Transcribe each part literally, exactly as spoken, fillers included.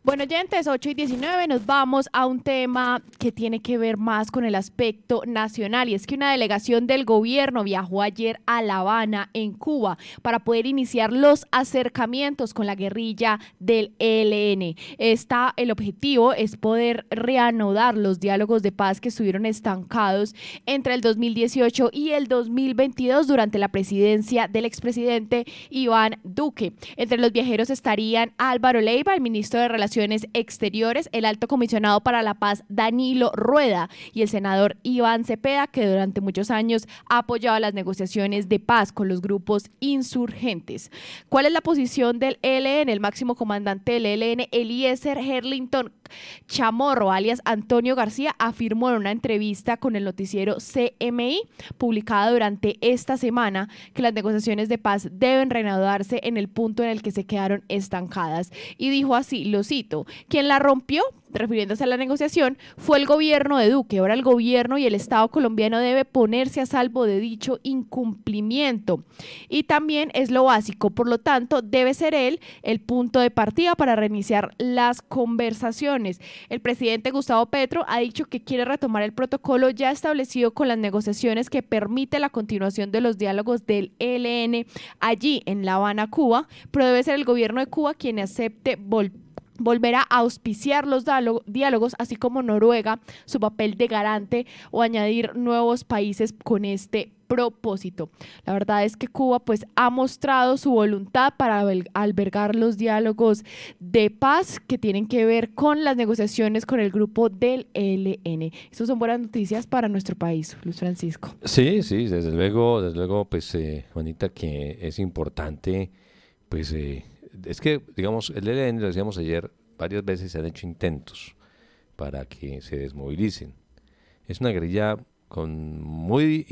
Bueno, oyentes, ocho y diecinueve, nos vamos a un tema que tiene que ver más con el aspecto nacional, y es que una delegación del gobierno viajó ayer a La Habana, en Cuba, para poder iniciar los acercamientos con la guerrilla del E L N. Esta, el objetivo es poder reanudar los diálogos de paz que estuvieron estancados entre el dos mil dieciocho y el dos mil veintidós durante la presidencia del expresidente Iván Duque. Entre los viajeros estarían Álvaro Leiva, el ministro de Relaciones Exteriores, el alto comisionado para la paz Danilo Rueda y el senador Iván Cepeda, que durante muchos años ha apoyado las negociaciones de paz con los grupos insurgentes. ¿Cuál es la posición del E L N? El máximo comandante del E L N, Eliezer Herlington Chamorro, alias Antonio García, afirmó en una entrevista con el noticiero C M I, publicada durante esta semana, que las negociaciones de paz deben reanudarse en el punto en el que se quedaron estancadas. Y dijo así, lo cito: quien la rompió, refiriéndose a la negociación, fue el gobierno de Duque. Ahora el gobierno y el Estado colombiano debe ponerse a salvo de dicho incumplimiento. Y también es lo básico, por lo tanto, debe ser él el punto de partida para reiniciar las conversaciones. El presidente Gustavo Petro ha dicho que quiere retomar el protocolo ya establecido con las negociaciones que permite la continuación de los diálogos del E L N allí en La Habana, Cuba, pero debe ser el gobierno de Cuba quien acepte volver volverá a auspiciar los diálogos, así como Noruega, su papel de garante, o añadir nuevos países con este propósito. La verdad es que Cuba pues ha mostrado su voluntad para albergar los diálogos de paz que tienen que ver con las negociaciones con el grupo del E L N. Estas son buenas noticias para nuestro país, Luis Francisco. Sí, sí, desde luego, desde luego, pues eh, Juanita, que es importante, pues eh, es que, digamos, el E L N, lo decíamos ayer, varias veces se han hecho intentos para que se desmovilicen. Es una guerrilla con muy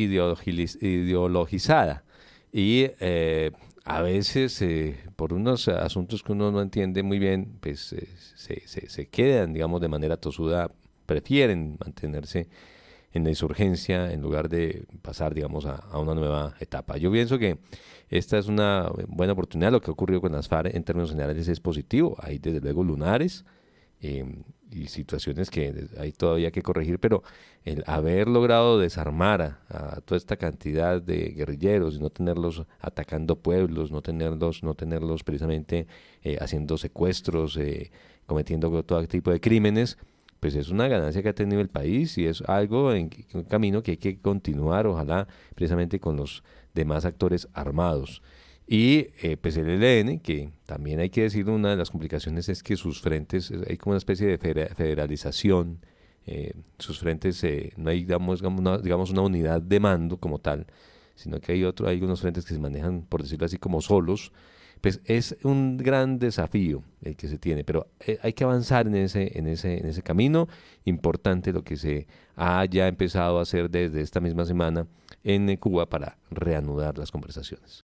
ideologizada y eh, a veces eh, por unos asuntos que uno no entiende muy bien, pues eh, se, se, se quedan, digamos, de manera tosuda, prefieren mantenerse en la insurgencia en lugar de pasar, digamos, a, a una nueva etapa. Yo pienso que esta es una buena oportunidad. Lo que ha ocurrido con las FARC en términos generales es positivo. Hay desde luego lunares eh, y situaciones que hay todavía que corregir, pero el haber logrado desarmar a, a toda esta cantidad de guerrilleros y no tenerlos atacando pueblos, no tenerlos, no tenerlos precisamente eh, haciendo secuestros, eh, cometiendo todo tipo de crímenes, pues es una ganancia que ha tenido el país y es algo en un camino que hay que continuar, ojalá precisamente con los demás actores armados. Y eh, pues el E L N, que también hay que decir, una de las complicaciones es que sus frentes, hay como una especie de federalización, eh, sus frentes, eh, no hay digamos una, digamos una unidad de mando como tal, sino que hay, otro, hay unos frentes que se manejan, por decirlo así, como solos. Pues es un gran desafío el que se tiene, pero eh, hay que avanzar en ese, en ese, en ese camino. Importante lo que se ha ya empezado a hacer desde esta misma semana en Cuba para reanudar las conversaciones.